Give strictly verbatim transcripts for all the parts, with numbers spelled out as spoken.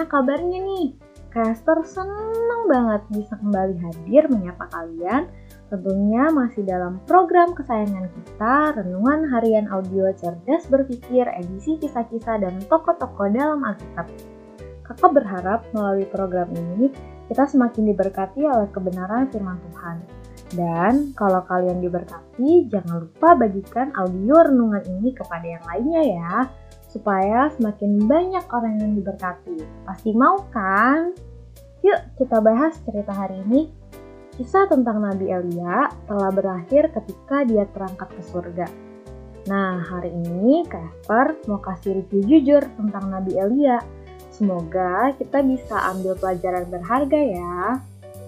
Gimana kabarnya nih? Kak Esther seneng banget bisa kembali hadir menyapa kalian. Tentunya masih dalam program kesayangan kita, Renungan Harian Audio Cerdas Berpikir, edisi kisah-kisah dan tokoh-tokoh dalam Alkitab. Kakak berharap melalui program ini, kita semakin diberkati oleh kebenaran firman Tuhan. Dan kalau kalian diberkati, jangan lupa bagikan audio renungan ini kepada yang lainnya ya, supaya semakin banyak orang yang diberkati. Pasti mau kan? Yuk kita bahas cerita hari ini. Kisah tentang Nabi Elia telah berakhir ketika dia terangkat ke surga. Nah, hari ini Kak Esther mau kasih review jujur tentang Nabi Elia. Semoga kita bisa ambil pelajaran berharga ya.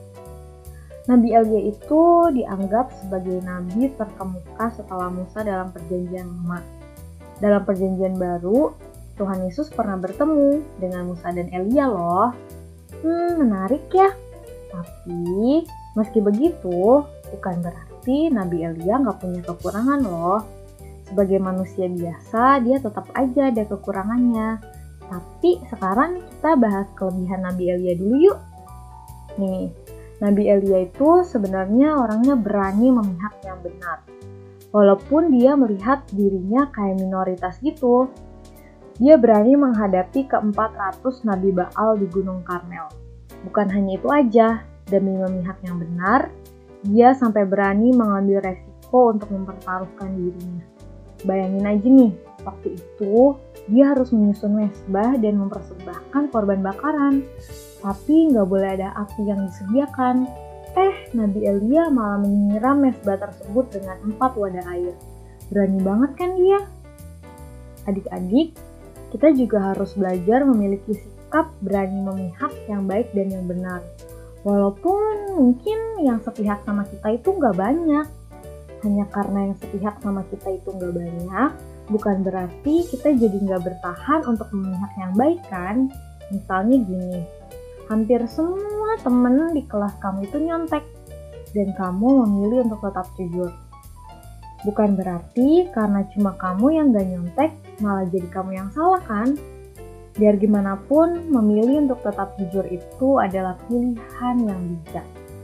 Nabi Elia itu dianggap sebagai nabi terkemuka setelah Musa dalam perjanjian lama. Dalam perjanjian baru, Tuhan Yesus pernah bertemu dengan Musa dan Elia loh. Hmm, menarik ya. Tapi, meski begitu, bukan berarti Nabi Elia nggak punya kekurangan loh. Sebagai manusia biasa, dia tetap aja ada kekurangannya. Tapi sekarang kita bahas kelebihan Nabi Elia dulu yuk. Nih, Nabi Elia itu sebenarnya orangnya berani memihak yang benar. Walaupun dia melihat dirinya kayak minoritas gitu. Dia berani menghadapi keempat ratus Nabi Baal di Gunung Karmel. Bukan hanya itu aja, demi memihak yang benar, dia sampai berani mengambil resiko untuk mempertaruhkan dirinya. Bayangin aja nih, waktu itu dia harus menyusun mezbah dan mempersembahkan korban bakaran. Tapi nggak boleh ada api yang disediakan. Eh, Nabi Elia malah menyiram mezbah tersebut dengan empat wadah air. Berani banget kan dia? Adik-adik, kita juga harus belajar memiliki sikap berani memihak yang baik dan yang benar. Walaupun mungkin yang sepihak sama kita itu nggak banyak. Hanya karena yang sepihak sama kita itu nggak banyak, bukan berarti kita jadi nggak bertahan untuk memihak yang baik kan? Misalnya gini, hampir semua temen di kelas kamu itu nyontek, dan kamu memilih untuk tetap jujur. Bukan berarti karena cuma kamu yang gak nyontek, malah jadi kamu yang salah kan? Biar gimana pun, memilih untuk tetap jujur itu adalah pilihan yang bijak.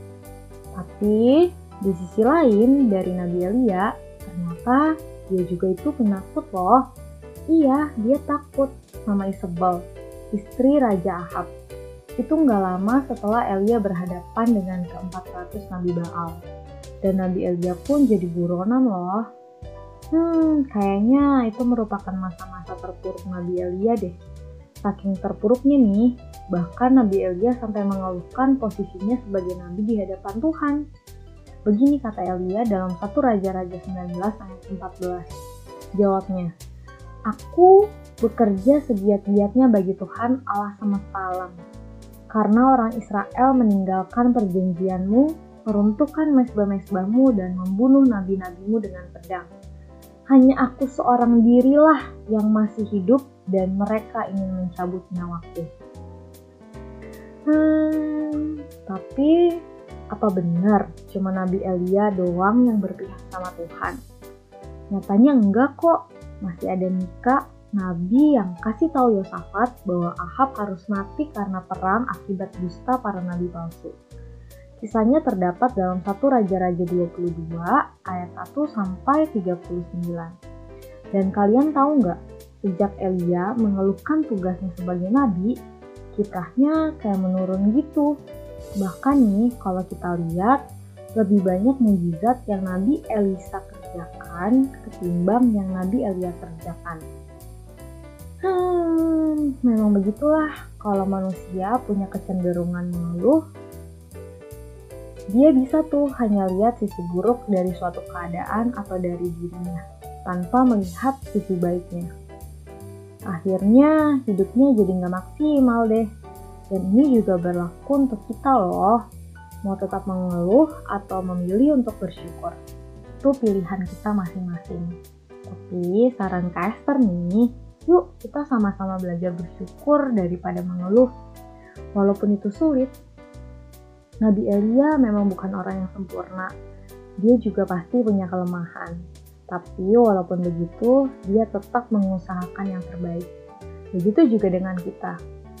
Tapi, di sisi lain dari Nabi Elia, ternyata dia juga itu penakut loh. Iya, dia takut sama Isabel, istri Raja Ahab. Itu nggak lama setelah Elia berhadapan dengan keempat ratus Nabi Baal. Dan Nabi Elia pun jadi buronan loh. Hmm, kayaknya itu merupakan masa-masa terpuruk Nabi Elia deh. Saking terpuruknya nih, bahkan Nabi Elia sampai mengeluhkan posisinya sebagai nabi di hadapan Tuhan. Begini kata Elia dalam satu Raja-Raja sembilan belas ayat empat belas. Jawabnya, "Aku bekerja segiat-giatnya bagi Tuhan Allah semesta alam. Karena orang Israel meninggalkan perjanjianmu, meruntuhkan mezbah-mezbahmu dan membunuh nabi-nabimu dengan pedang. Hanya aku seorang dirilah yang masih hidup dan mereka ingin mencabut nyawaku." Hmm, tapi apa benar cuma Nabi Elia doang yang berpihak sama Tuhan? Nyatanya enggak kok, masih ada Mika, nabi yang kasih tahu Yosafat bahwa Ahab harus mati karena perang akibat dusta para nabi palsu. Kisahnya terdapat dalam satu Raja-Raja dua puluh dua ayat satu sampai tiga puluh sembilan. Dan kalian tahu nggak, sejak Elia mengeluhkan tugasnya sebagai nabi, kiprahnya kayak menurun gitu. Bahkan nih, kalau kita lihat, lebih banyak mukjizat yang Nabi Elisa kerjakan ketimbang yang Nabi Elia kerjakan. Hmm, memang begitulah kalau manusia punya kecenderungan mengeluh. Dia bisa tuh hanya lihat sisi buruk dari suatu keadaan atau dari dirinya, tanpa melihat sisi baiknya. Akhirnya hidupnya jadi gak maksimal deh. Dan ini juga berlaku untuk kita loh. Mau tetap mengeluh atau memilih untuk bersyukur. Itu pilihan kita masing-masing. Tapi saran Kak Esther nih, yuk kita sama-sama belajar bersyukur daripada mengeluh. Walaupun itu sulit. Nabi Elia memang bukan orang yang sempurna. Dia juga pasti punya kelemahan. Tapi walaupun begitu, dia tetap mengusahakan yang terbaik. Begitu juga dengan kita.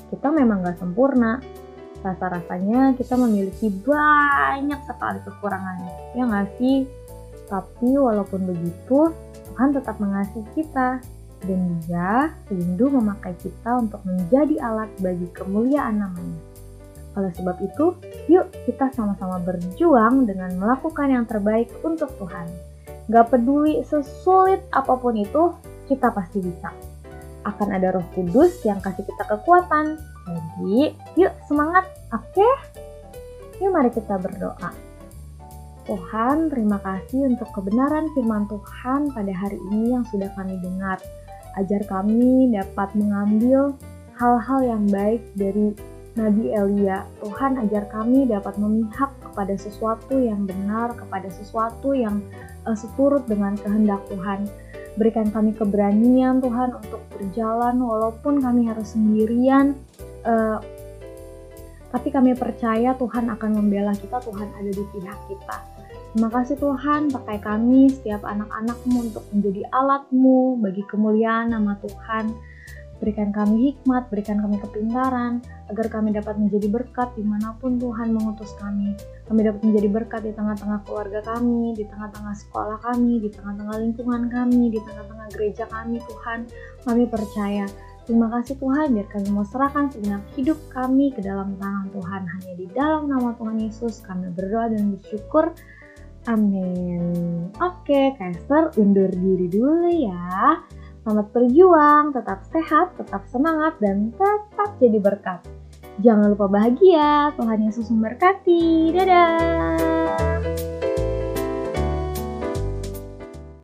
Kita memang gak sempurna. Rasa-rasanya kita memiliki banyak sekali kekurangannya, ya gak sih? Tapi walaupun begitu, Tuhan tetap mengasihi kita. Dan Dia rindu memakai kita untuk menjadi alat bagi kemuliaan namanya. Oleh sebab itu, yuk kita sama-sama berjuang dengan melakukan yang terbaik untuk Tuhan. Gak peduli sesulit apapun itu, kita pasti bisa. Akan ada Roh Kudus yang kasih kita kekuatan. Jadi, yuk semangat, oke? Yuk mari kita berdoa. Tuhan, terima kasih untuk kebenaran firman Tuhan pada hari ini yang sudah kami dengar. Ajar kami dapat mengambil hal-hal yang baik dari Nabi Elia. Tuhan, ajar kami dapat memihak kepada sesuatu yang benar, kepada sesuatu yang uh, seturut dengan kehendak Tuhan. Berikan kami keberanian Tuhan untuk berjalan walaupun kami harus sendirian. Uh, tapi kami percaya Tuhan akan membela kita, Tuhan ada di pihak kita. Terima kasih Tuhan, pakai kami setiap anak-anak-Mu untuk menjadi alat-Mu bagi kemuliaan nama Tuhan. Berikan kami hikmat, berikan kami kepintaran, agar kami dapat menjadi berkat dimanapun Tuhan mengutus kami. Kami dapat menjadi berkat di tengah-tengah keluarga kami, di tengah-tengah sekolah kami, di tengah-tengah lingkungan kami, di tengah-tengah gereja kami Tuhan. Kami percaya. Terima kasih Tuhan, biar kami mau serahkan segenap hidup kami ke dalam tangan Tuhan. Hanya di dalam nama Tuhan Yesus kami berdoa dan bersyukur. Amin. Oke, Kester undur diri dulu ya. Selamat berjuang, tetap sehat, tetap semangat, dan tetap jadi berkat. Jangan lupa bahagia, Tuhan Yesus memberkati. Dadah!